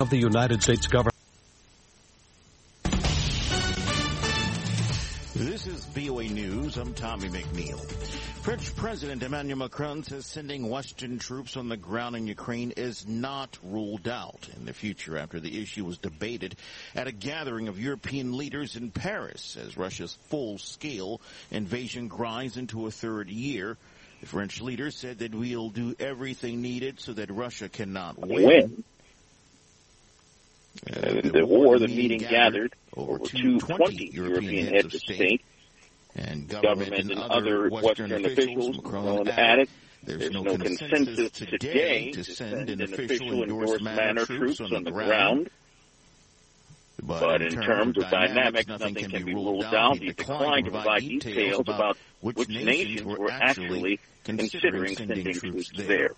of the United States government. This is VOA News. I'm Tommy McNeil. French President Emmanuel Macron says sending Western troops on the ground in Ukraine is not ruled out in the future after the issue was debated at a gathering of European leaders in Paris as Russia's full-scale invasion grinds into a third year. The French leader said that we'll do everything needed so that Russia cannot win. The meeting gathered over 220 European heads of state and government and other Western officials. Macron added, there's no consensus today to send in official endorsed manner troops on the ground. But in terms of dynamics, nothing can be ruled out. He declined to provide details about which nations were actually considering sending troops there.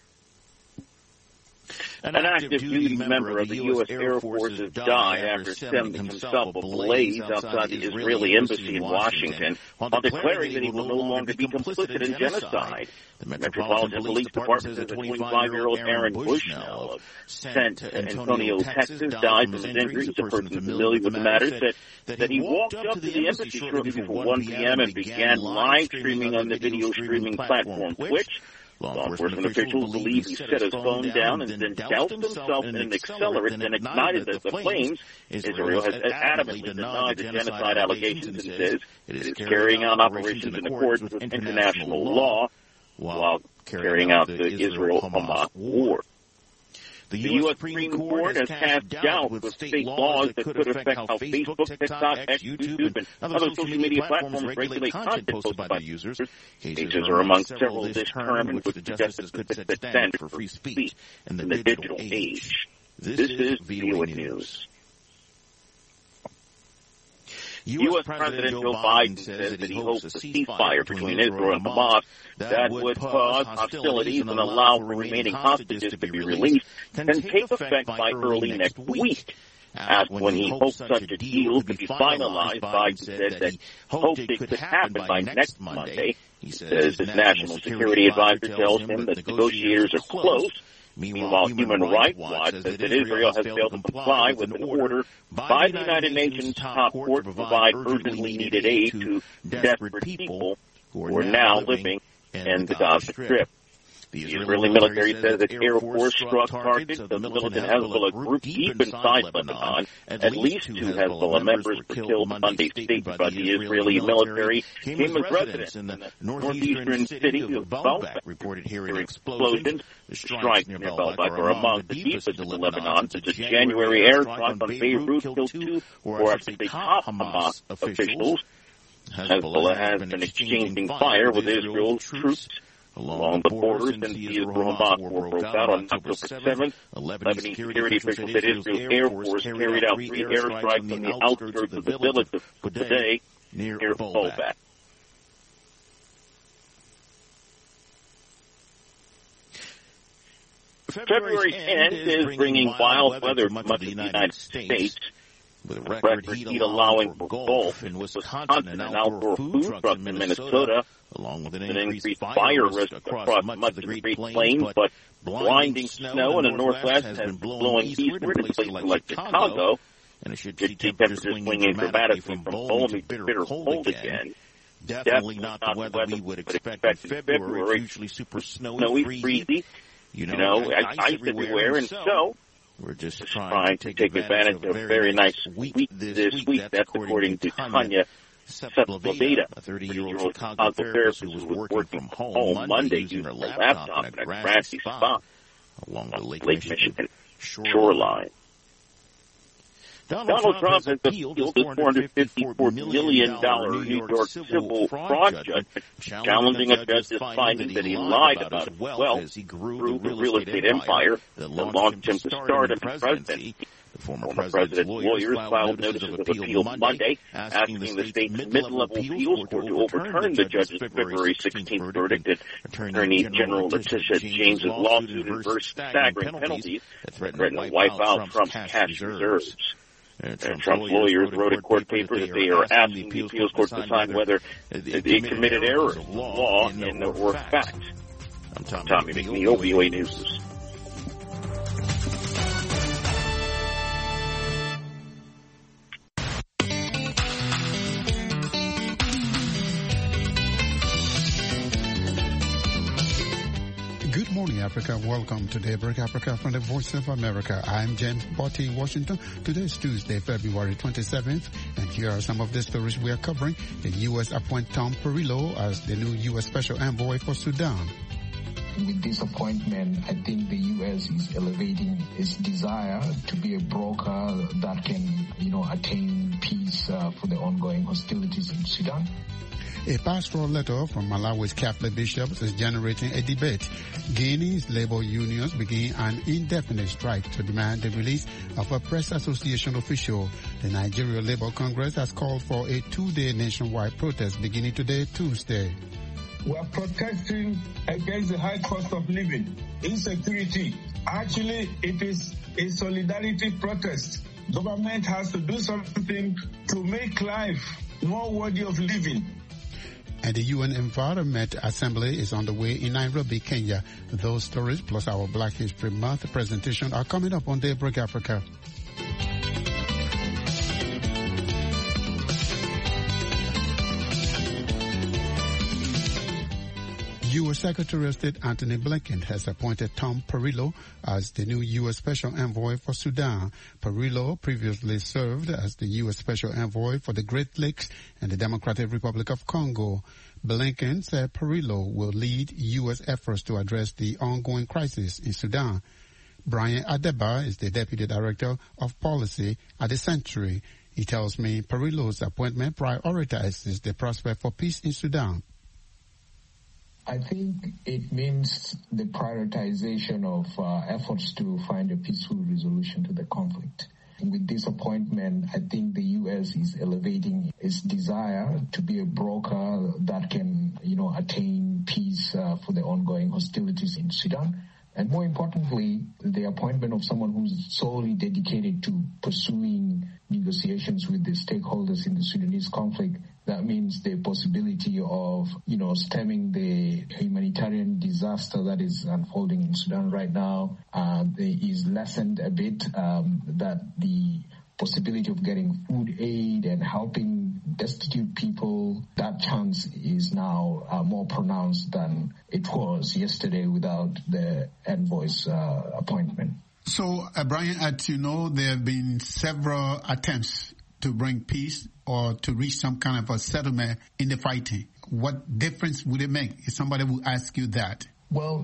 An active duty member of the U.S. Air Force has died after setting himself ablaze outside the Israeli embassy in Washington while declaring that he will no longer be complicit in genocide. The Metropolitan Police Department says that 25-year-old Aaron Bushnell of San Antonio, Texas, died from his injuries. A person familiar with the matter said that he walked up to the embassy shortly before 1 p.m. and began live streaming on the video streaming platform Twitch. Law enforcement officials believe he set his phone down and then doused himself in an accelerant and ignited the flames. Israel has adamantly denied the genocide allegations and says it is carrying out operations in accordance with international law while carrying out the Israel-Hamas war. The U.S. Supreme Court has cast doubt with state laws that could affect how Facebook, TikTok, X, YouTube, and other social media platforms regulate content posted by the users. Cases are among several this term in which the justice could set standards for free speech in the digital age. This is VOA News. U.S. President Joe Biden says that he hopes a ceasefire between Israel and Hamas that would pause hostilities and allow for remaining hostages to be released can take effect by early next week. Asked when he hopes such a deal could be finalized, Biden said that he hoped it could happen by next Monday. He says his national security advisor tells him that negotiators are close. Meanwhile, Human Rights Watch says that Israel has failed to comply with an order by the United Nations top court to provide urgently needed aid to desperate people who are now living in the Gaza Strip. The Israeli military says that Air Force struck targets of the militant Hezbollah group deep inside Lebanon. At least 2 Hezbollah members were killed Monday. Statements by the Israeli military came as residents in the northeastern city of Baalbek reported hearing explosions. The strikes near Baalbek are among the deepest in Lebanon since a January airstrike on Beirut killed 2 or actually top Hamas officials. Hezbollah has been exchanging fire with Israel's troops along the borders since the Israel-Hamas war broke out on October 7th. Lebanese security officials said Israel's Air Force carried out 3 airstrikes on the outskirts of the village of Budeh near Baalbek. February's end is bringing wild weather to much of the United States, with record heat allowing for golf in Wisconsin and outdoor food trucks in Minnesota, along with an increased fire risk across much of the Great Plains, but blinding snow in the Northwest has been blowing eastward in places like Chicago, and it should see temperatures swinging dramatically from balmy to bitter cold again. Definitely not the weather we would expect in February, usually super snowy, freezy, ice everywhere, and so we're just trying to take advantage of a very nice week this week. That's according to Tanya Sepulveda, a 30-year-old Chicago therapist who was working from home Monday using her laptop in a grassy spot along the Lake Michigan shoreline. Donald Trump has appealed the $454 million New York civil fraud judgment, challenging a judge's finding that he lied about his wealth as he grew the real estate empire that launched him to stardom and presidency. The former president's lawyers filed notices of appeal Monday, asking the state's mid-level appeals court to overturn the judge's February 16th verdict that Attorney General Letitia James' lawsuit adverse staggering penalties that threaten to wipe out Trump's cash reserves. Trump's lawyers wrote a court paper that they are asking the appeals court to decide whether they committed errors of law and or fact. I'm Tommy McNeil, VOA News. evening, Africa. Welcome to Daybreak Africa from the Voice of America. I'm James Botti, Washington. Today is Tuesday, February 27th, and here are some of the stories we are covering. The U.S. appoints Tom Perrillo as the new U.S. Special Envoy for Sudan. With this appointment, I think the U.S. is elevating its desire to be a broker that can, attain peace for the ongoing hostilities in Sudan. A pastoral letter from Malawi's Catholic bishops is generating a debate. Guinea's labor unions begin an indefinite strike to demand the release of a press association official. The Nigeria Labour Congress has called for a 2-day nationwide protest beginning today, Tuesday. We are protesting against the high cost of living, insecurity. Actually, it is a solidarity protest. Government has to do something to make life more worthy of living. And the UN Environment Assembly is on the way in Nairobi, Kenya. Those stories plus our Black History Month presentation are coming up on Daybreak Africa. U.S. Secretary of State Antony Blinken has appointed Tom Perrillo as the new U.S. Special Envoy for Sudan. Perrillo previously served as the U.S. Special Envoy for the Great Lakes and the Democratic Republic of Congo. Blinken said Perrillo will lead U.S. efforts to address the ongoing crisis in Sudan. Brian Adeba is the Deputy Director of Policy at the Century. He tells me Perillo's appointment prioritizes the prospect for peace in Sudan. I think it means the prioritization of efforts to find a peaceful resolution to the conflict. With this appointment, I think the U.S. is elevating its desire to be a broker that can, attain peace for the ongoing hostilities in Sudan. And more importantly, the appointment of someone who's solely dedicated to pursuing negotiations with the stakeholders in the Sudanese conflict. That means the possibility of, stemming the humanitarian disaster that is unfolding in Sudan right now is lessened a bit, that the possibility of getting food aid and helping destitute people, that chance is now more pronounced than it was yesterday without the envoy's appointment. So, Brian, as you know, there have been several attempts to bring peace or to reach some kind of a settlement in the fighting. What difference would it make if somebody would ask you that? Well,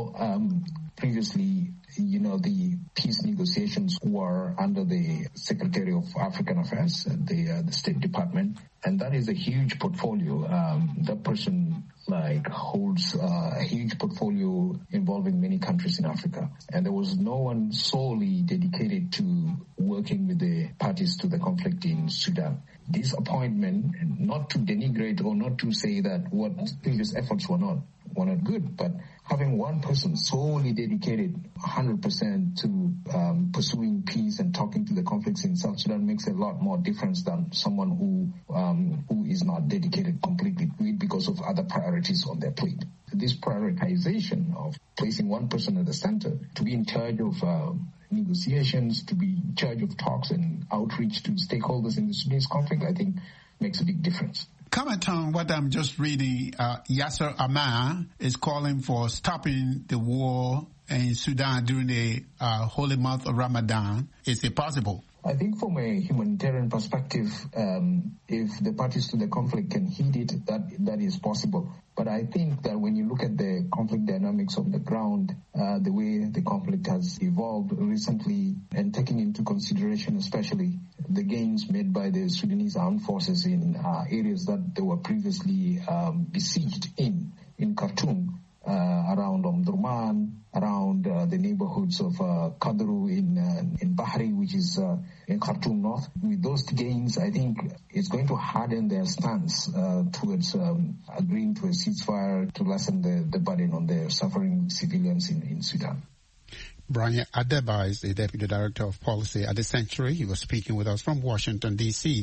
previously, the peace negotiations were under the Secretary of African Affairs, the State Department, and that is a huge portfolio. That person holds a huge portfolio involving many countries in Africa. And there was no one solely dedicated to working with the parties to the conflict in Sudan. This appointment, not to denigrate or not to say that what previous efforts were not good, but having one person solely dedicated 100% to pursuing peace and talking to the conflicts in South Sudan makes a lot more difference than someone who is not dedicated completely to it because of other priorities on their plate. This prioritization of placing one person at the center to be in charge of negotiations, to be in charge of talks and outreach to stakeholders in the Sudanese conflict, I think makes a big difference. Comment on what I'm just reading. Yasser Ammar is calling for stopping the war in Sudan during the holy month of Ramadan. Is it possible? I think from a humanitarian perspective, if the parties to the conflict can heed it, that is possible. But I think that when you look at the conflict dynamics on the ground, the way the conflict has evolved recently, and taking into consideration especially the gains made by the Sudanese armed forces in areas that they were previously besieged in Khartoum, around Omdurman, around the neighborhoods of Kadru in Bahri, which is in Khartoum North. With those gains, I think it's going to harden their stance towards agreeing to a ceasefire to lessen the burden on the suffering civilians in Sudan. Brian Adeba is the Deputy Director of Policy at the Century. He was speaking with us from Washington, D.C.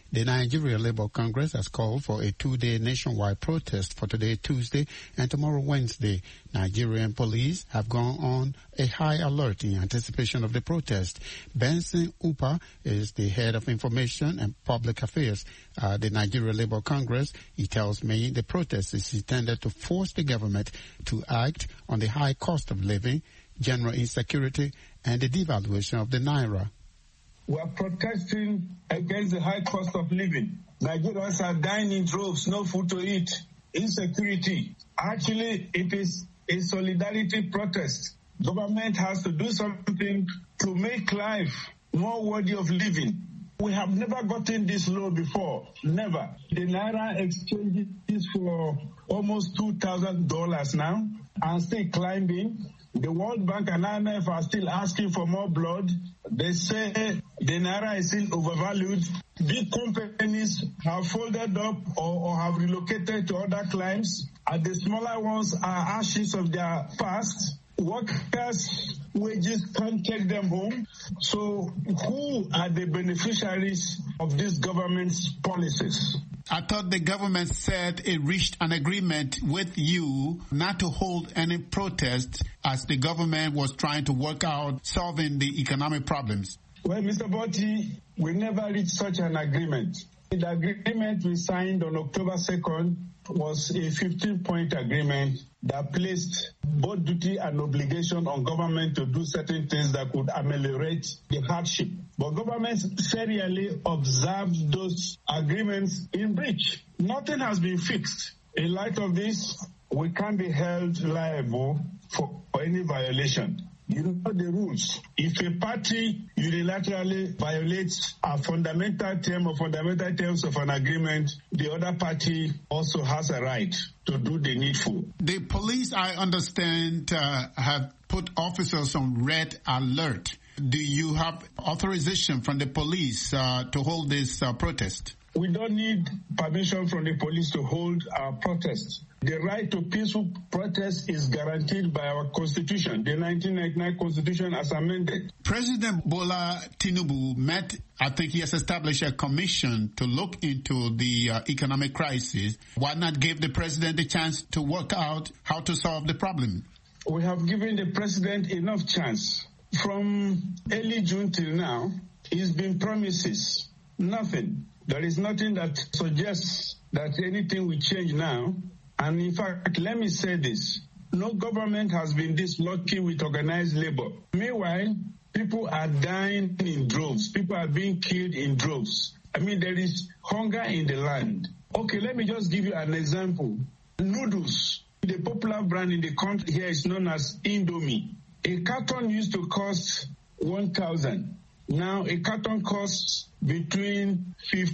The Nigeria Labour Congress has called for a 2-day nationwide protest for today, Tuesday, and tomorrow, Wednesday. Nigerian police have gone on a high alert in anticipation of the protest. Benson Upa is the head of information and public affairs at the Nigeria Labour Congress. He tells me the protest is intended to force the government to act on the high cost of living, general insecurity, and the devaluation of the naira. We are protesting against the high cost of living. Nigerians are dying in droves, no food to eat, insecurity. Actually, it is a solidarity protest. Government has to do something to make life more worthy of living. We have never gotten this low before, never. The naira exchange is for almost $2,000 now and still climbing. The World Bank and IMF are still asking for more blood. They say the naira is still overvalued. Big companies have folded up or have relocated to other climes, and the smaller ones are ashes of their past. Workers' wages can't take them home. So who are the beneficiaries of this government's policies? I thought the government said it reached an agreement with you not to hold any protests as the government was trying to work out solving the economic problems. Well, Mr. Botti, we never reached such an agreement. The agreement we signed on October 2nd was a 15-point agreement that placed both duty and obligation on government to do certain things that could ameliorate the hardship. But governments serially observed those agreements in breach. Nothing has been fixed. In light of this, we can't be held liable for any violation. You know the rules. If a party unilaterally violates a fundamental term or fundamental terms of an agreement, the other party also has a right to do the needful. The police, I understand, have put officers on red alert. Do you have authorization from the police to hold this protest? We don't need permission from the police to hold our protest. The right to peaceful protest is guaranteed by our Constitution, the 1999 Constitution as amended. President Bola Tinubu I think he has established a commission to look into the economic crisis. Why not give the president the chance to work out how to solve the problem? We have given the president enough chance. From early June till now, it's been promises, nothing. There is nothing that suggests that anything will change now. And in fact, let me say this. No government has been this lucky with organized labor. Meanwhile, people are dying in droves. People are being killed in droves. I mean, there is hunger in the land. Okay, let me just give you an example. Noodles, the popular brand in the country here is known as Indomie. A carton used to cost 1,000. Now a carton costs between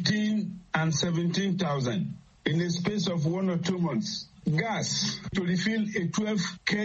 15 and 17,000 in the space of 1 or 2 months. Gas, to refill a 12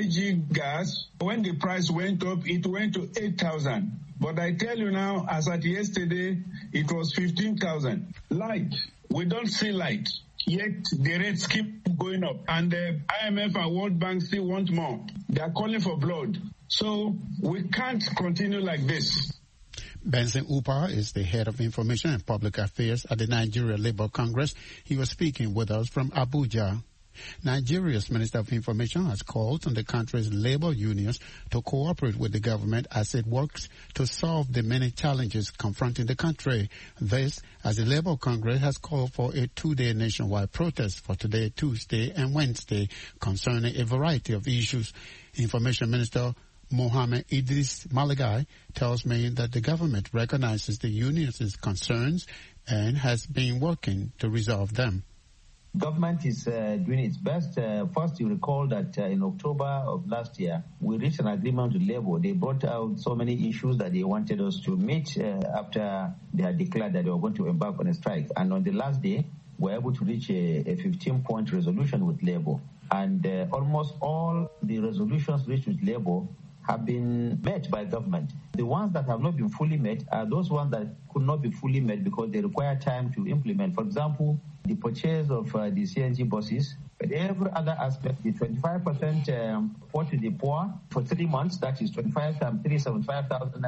kg gas, when the price went up, it went to 8,000. But I tell you now, as at yesterday, it was 15,000. Light, we don't see light, yet the rates keep going up. And the IMF and World Bank still want more. They are calling for blood. So we can't continue like this. Benson Upa is the head of information and public affairs at the Nigeria Labour Congress. He was speaking with us from Abuja. Nigeria's Minister of Information has called on the country's labor unions to cooperate with the government as it works to solve the many challenges confronting the country. This, as the Labour Congress has called for a 2-day nationwide protest for today, Tuesday and Wednesday concerning a variety of issues. Information Minister Mohammed Idris Malagai tells me that the government recognizes the union's concerns and has been working to resolve them. Government is doing its best. First, you recall that in October of last year, we reached an agreement with Labour. They brought out so many issues that they wanted us to meet after they had declared that they were going to embark on a strike. And on the last day, we were able to reach a 15-point resolution with Labour. And almost all the resolutions reached with Labour have been met by government. The ones that have not been fully met are those ones that could not be fully met because they require time to implement. For example, the purchase of the CNG buses. But every other aspect, the 25% support to the poor for 3 months, that is 75,000 naira.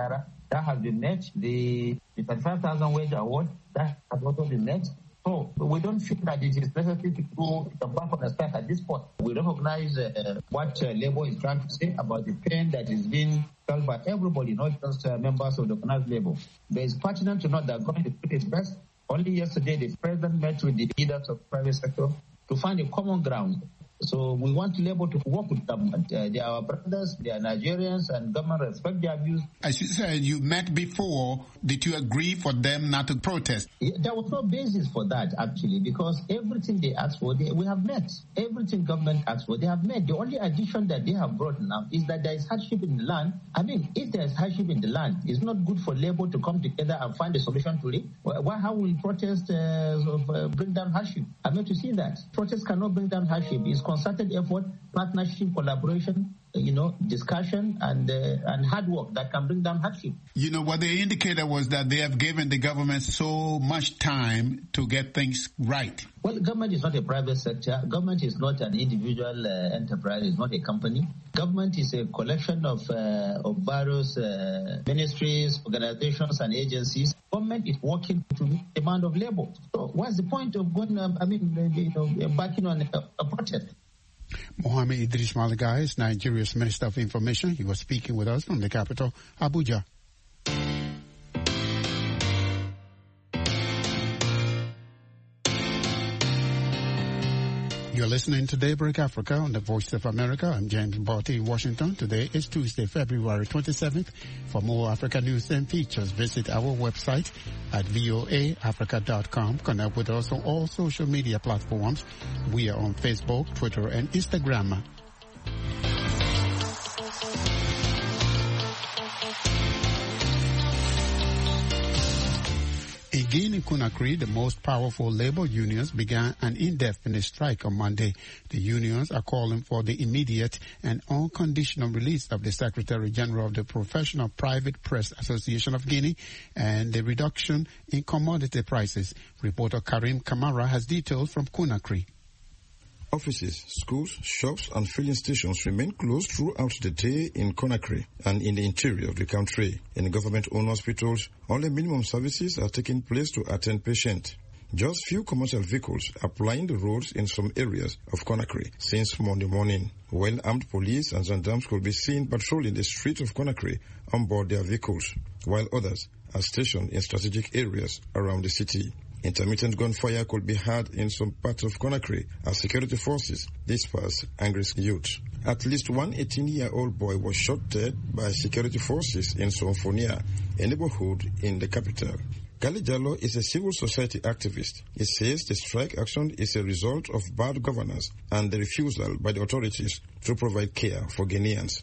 that has been met. The 35,000 wage award, that has also been met. So we don't feel that it is necessary to go back on the strike at this point. We recognize what Labour is trying to say about the pain that is being felt by everybody, not just members of the organized Labour. There is pertinent to note that government is doing its best. Only yesterday, the president met with the leaders of the private sector to find a common ground. So we want Labour to work with government. They are our brothers, they are Nigerians, and government respect their views. As you said, you met before. Did you agree for them not to protest? There was no basis for that, actually, because everything they asked for, we have met. Everything government asked for, they have met. The only addition that they have brought now is that there is hardship in the land. I mean, if there is hardship in the land, it's not good for Labour to come together and find a solution to it. How will protest bring down hardship? I'm not to see that. Protest cannot bring down hardship. It's concerted effort, partnership, collaboration, discussion and hard work that can bring down hardship. What they indicated was that they have given the government so much time to get things right. Well, government is not a private sector. Government is not an individual enterprise. It's not a company. Government is a collection of various ministries, organizations, and agencies. Government is working to meet the demand of labor. So what's the point of going, backing on a protest? Mohammed Idris Malagai is Nigeria's Minister of Information. He was speaking with us from the capital, Abuja. You're listening to Daybreak Africa on the Voice of America. I'm James Barty in Washington. Today is Tuesday, February 27th. For more Africa news and features, visit our website at voaafrica.com. Connect with us on all social media platforms. We are on Facebook, Twitter, and Instagram. In Guinea-Conakry, the most powerful labor unions began an indefinite strike on Monday. The unions are calling for the immediate and unconditional release of the Secretary General of the Professional Private Press Association of Guinea and the reduction in commodity prices. Reporter Karim Kamara has details from Conakry. Offices, schools, shops and filling stations remain closed throughout the day in Conakry and in the interior of the country. In government-owned hospitals, only minimum services are taking place to attend patients. Just few commercial vehicles are plying the roads in some areas of Conakry since Monday morning. Well-armed police and gendarmes could be seen patrolling the streets of Conakry on board their vehicles, while others are stationed in strategic areas around the city. Intermittent gunfire could be heard in some parts of Conakry as security forces disperse angry youth. At least one 18-year-old boy was shot dead by security forces in Somfonia, a neighborhood in the capital. Gali Jallo is a civil society activist. He says the strike action is a result of bad governance and the refusal by the authorities to provide care for Guineans.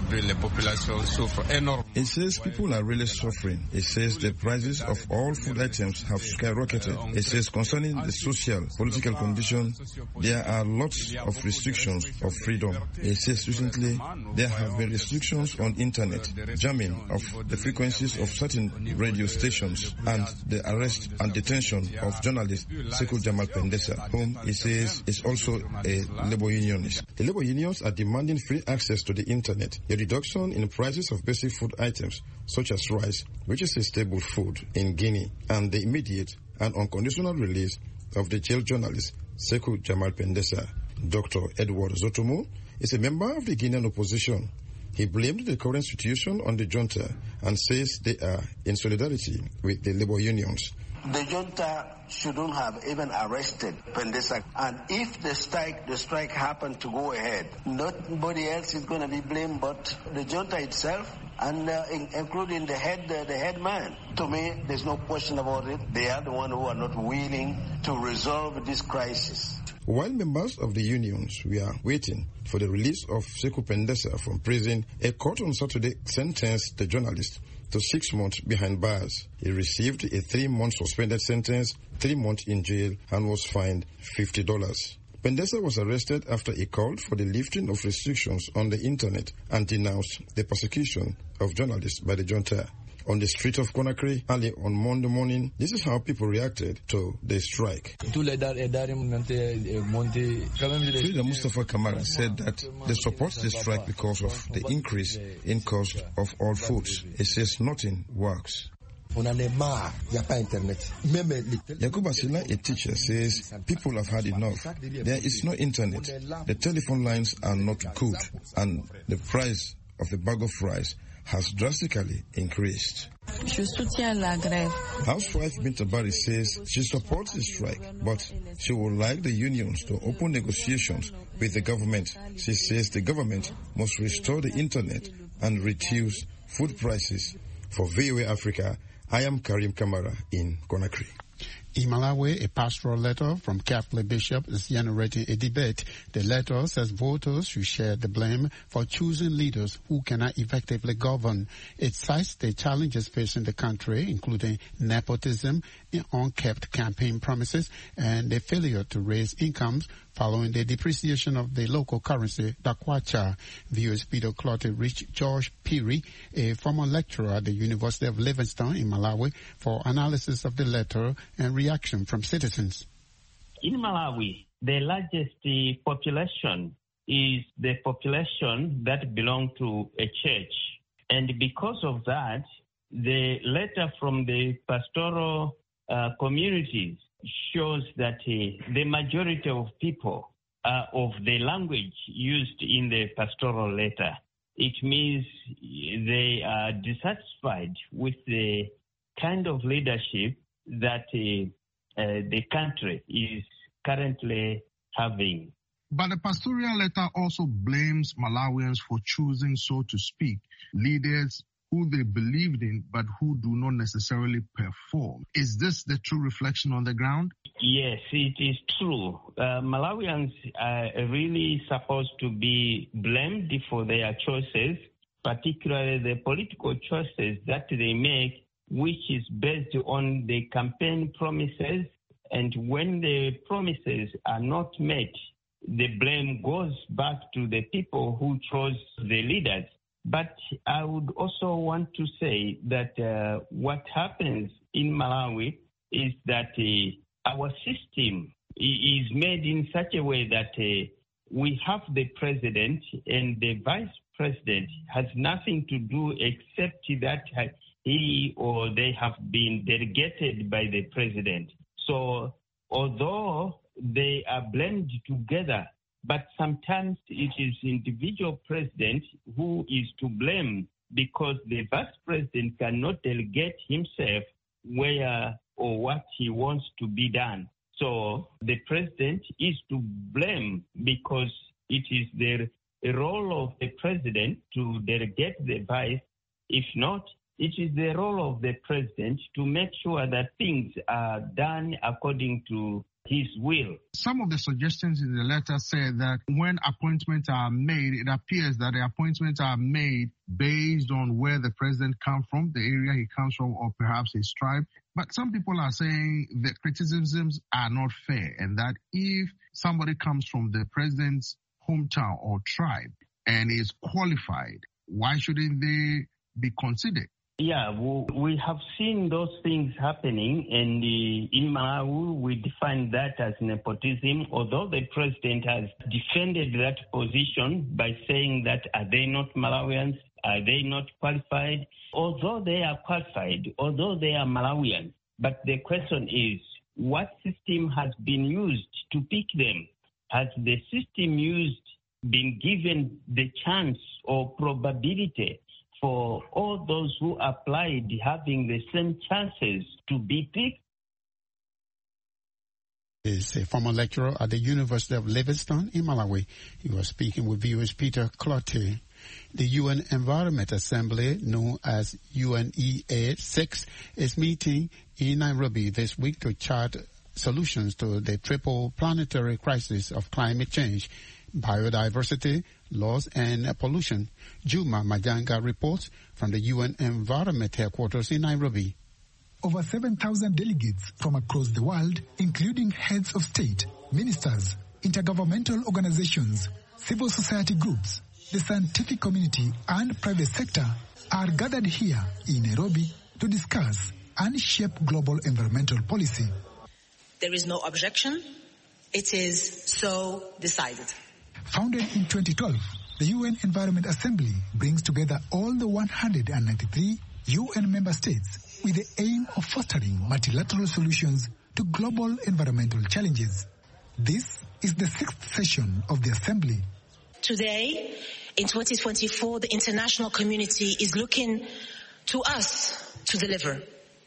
He says people are really suffering. He says the prices of all food items have skyrocketed. He says concerning the social, political condition, there are lots of restrictions of freedom. He says recently there have been restrictions on internet, jamming of the frequencies of certain radio stations, and the arrest and detention of journalist Sekou Jamal Pendesa, whom he says is also a labor unionist. The labor unions are demanding free access to the internet, a reduction in prices of basic food items such as rice, which is a staple food in Guinea, and the immediate and unconditional release of the jailed journalist Sekou Jamal Pendesa. Dr. Edward Zotomo is a member of the Guinean opposition. He blamed the current situation on the junta and says they are in solidarity with the labor unions. The junta shouldn't have even arrested Pendesa. And if the strike happened to go ahead, nobody else is going to be blamed but the junta itself, and including the head man. To me, there's no question about it. They are the ones who are not willing to resolve this crisis. While members of the unions were waiting for the release of Sekou Pendesa from prison, a court on Saturday sentenced the journalist to 6 months behind bars. He received a 3-month suspended sentence, 3 months in jail, and was fined $50. Pendesa was arrested after he called for the lifting of restrictions on the internet and denounced the persecution of journalists by the junta. On the street of Conakry, early on Monday morning, this is how people reacted to the strike. Frida Mustafa Kamara said that they support the strike because of the increase in cost of all foods. He says nothing works. Yakuba Sila, a teacher, says people have had enough. There is no internet. The telephone lines are not good, and the price of a bag of rice has drastically increased. Housewife Binta Bari says she supports the strike, but she would like the unions to open negotiations with the government. She says the government must restore the internet and reduce food prices. For VOA Africa, I am Karim Kamara in Conakry. In Malawi, a pastoral letter from Catholic Bishop is generating a debate. The letter says voters should share the blame for choosing leaders who cannot effectively govern. It cites the challenges facing the country, including nepotism, unkept campaign promises, and the failure to raise incomes following the depreciation of the local currency, the kwacha. VOA's Peter Clottey reached George Piri, a former lecturer at the University of Livingstone in Malawi, for analysis of the letter and reaction from citizens. In Malawi, the largest population is the population that belongs to a church. And because of that, the letter from the pastoral communities shows that the majority of people are of the language used in the pastoral letter. It means they are dissatisfied with the kind of leadership that the country is currently having. But the pastoral letter also blames Malawians for choosing, so to speak, leaders who they believed in but who do not necessarily perform. Is this the true reflection on the ground? Yes, it is true. Malawians are really supposed to be blamed for their choices, particularly the political choices that they make, which is based on the campaign promises. And when the promises are not met, the blame goes back to the people who chose the leaders. But I would also want to say that what happens in Malawi is that our system is made in such a way that we have the president and the vice president has nothing to do except that he or they have been delegated by the president. So although they are blended together, but sometimes it is individual president who is to blame because the vice president cannot delegate himself where or what he wants to be done. So the president is to blame because it is the role of the president to delegate the vice. If not, it is the role of the president to make sure that things are done according to his will. Some of the suggestions in the letter say that when appointments are made, it appears that the appointments are made based on where the president comes from, the area he comes from, or perhaps his tribe. But some people are saying the criticisms are not fair and that if somebody comes from the president's hometown or tribe and is qualified, why shouldn't they be considered? Yeah, we have seen those things happening, and in Malawi, we define that as nepotism, although the president has defended that position by saying that are they not Malawians, are they not qualified? Although they are qualified, although they are Malawians, but the question is, what system has been used to pick them? Has the system used been given the chance or probability for all those who applied having the same chances to be picked? Is a former lecturer at the University of Livingstone in Malawi. He was speaking with VOA's Peter Clottey. The UN Environment Assembly, known as UNEA 6, is meeting in Nairobi this week to chart solutions to the triple planetary crisis of climate change, biodiversity, laws, and pollution. Juma Majanga reports from the UN Environment Headquarters in Nairobi. Over 7,000 delegates from across the world, including heads of state, ministers, intergovernmental organizations, civil society groups, the scientific community, and private sector, are gathered here in Nairobi to discuss and shape global environmental policy. There is no objection. It is so decided. Founded in 2012, the UN Environment Assembly brings together all the 193 UN member states with the aim of fostering multilateral solutions to global environmental challenges. This is the 6th session of the Assembly. Today, in 2024, the international community is looking to us to deliver.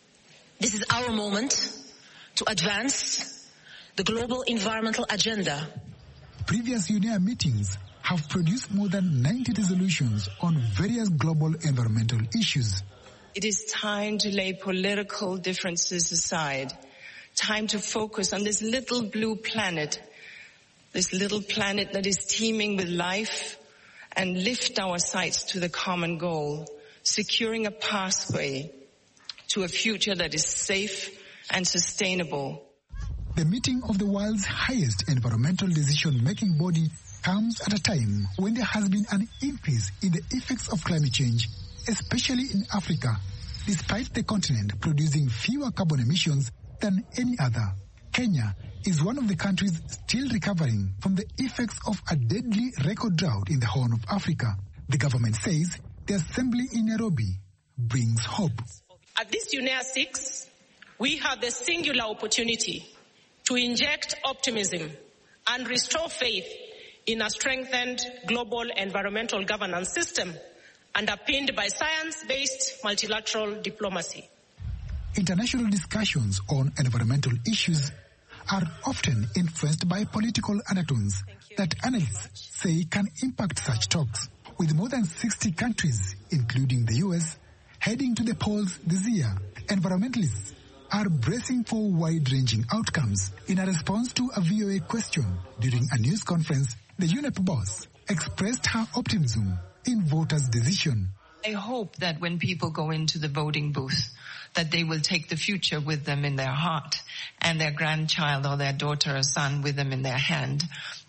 This is our moment to advance the global environmental agenda. Previous UNEA meetings have produced more than 90 resolutions on various global environmental issues. It is time to lay political differences aside. Time to focus on this little blue planet. This little planet that is teeming with life, and lift our sights to the common goal, securing a pathway to a future that is safe and sustainable. The meeting of the world's highest environmental decision-making body comes at a time when there has been an increase in the effects of climate change, especially in Africa, despite the continent producing fewer carbon emissions than any other. Kenya is one of the countries still recovering from the effects of a deadly record drought in the Horn of Africa. The government says the assembly in Nairobi brings hope. At this UNEA 6, we have the singular opportunity to inject optimism and restore faith in a strengthened global environmental governance system underpinned by science-based multilateral diplomacy. International discussions on environmental issues are often influenced by political undertones that analysts say can impact such talks. With more than 60 countries, including the US, heading to the polls this year, environmentalists are bracing for wide-ranging outcomes. In a response to a VOA question during a news conference, the UNEP boss expressed her optimism in voters' decision. I hope that when people go into the voting booth, that they will take the future with them in their heart and their grandchild or their daughter or son with them in their hand.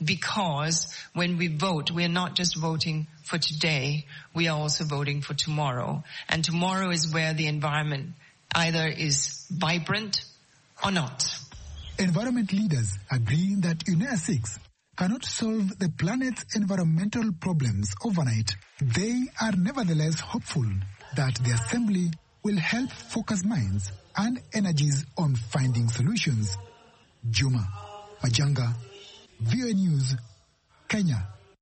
Because when we vote, we're not just voting for today, we are also voting for tomorrow. And tomorrow is where the environment either is vibrant or not. Environment leaders agree that UNEA 6 cannot solve the planet's environmental problems overnight. They are nevertheless hopeful that the Assembly will help focus minds and energies on finding solutions. Juma Majanga, VOA News, Kenya.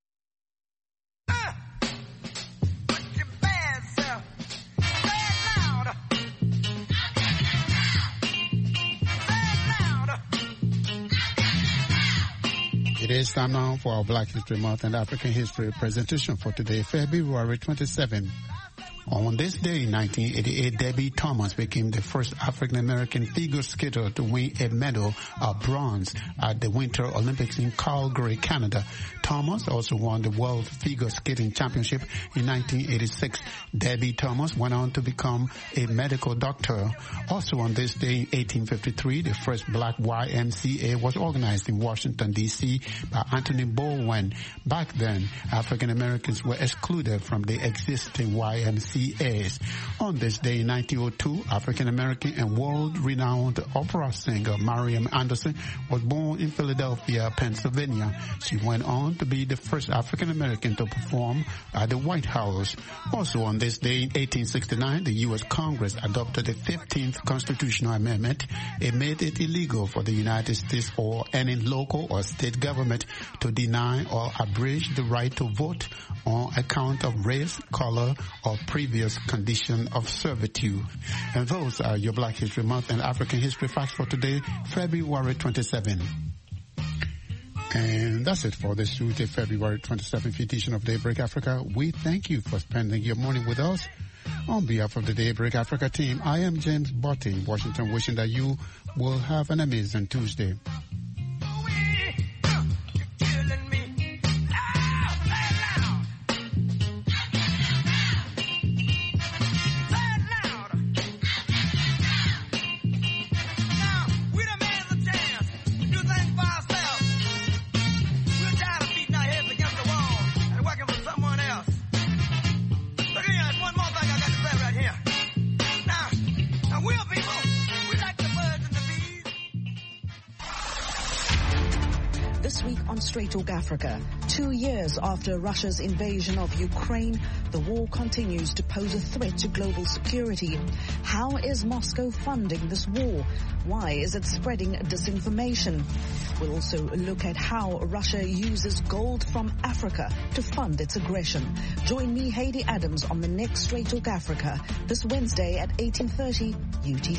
It is time now for our Black History Month and African History presentation for today, February 27. On this day in 1988, Debbie Thomas became the first African-American figure skater to win a medal of bronze at the Winter Olympics in Calgary, Canada. Thomas also won the World Figure Skating Championship in 1986. Debbie Thomas went on to become a medical doctor. Also on this day in 1853, the first black YMCA was organized in Washington, D.C. by Anthony Bowen. Back then, African-Americans were excluded from the existing YMCAs. On this day in 1902, African-American and world-renowned opera singer Marian Anderson was born in Philadelphia, Pennsylvania. She went on to be the first African-American to perform at the White House. Also on this day in 1869, the U.S. Congress adopted the 15th Constitutional Amendment. It made it illegal for the United States or any local or state government to deny or abridge the right to vote on account of race, color, or previous condition of servitude. And those are your Black History Month and African History facts for today, February 27. And that's it for this Tuesday, February 27th edition of Daybreak Africa. We thank you for spending your morning with us. On behalf of the Daybreak Africa team, I am James Botte in Washington, wishing that you will have an amazing Tuesday. One more thing I got And we are people. We like the birds and the bees. This week on Straight Talk Africa, 2 years after Russia's invasion of Ukraine, the war continues to pose a threat to global security. How is Moscow funding this war? Why is it spreading disinformation? We'll also look at how Russia uses gold from Africa to fund its aggression. Join me, Heidi Adams, on the next Straight Talk Africa this Wednesday at 18:30 UTC.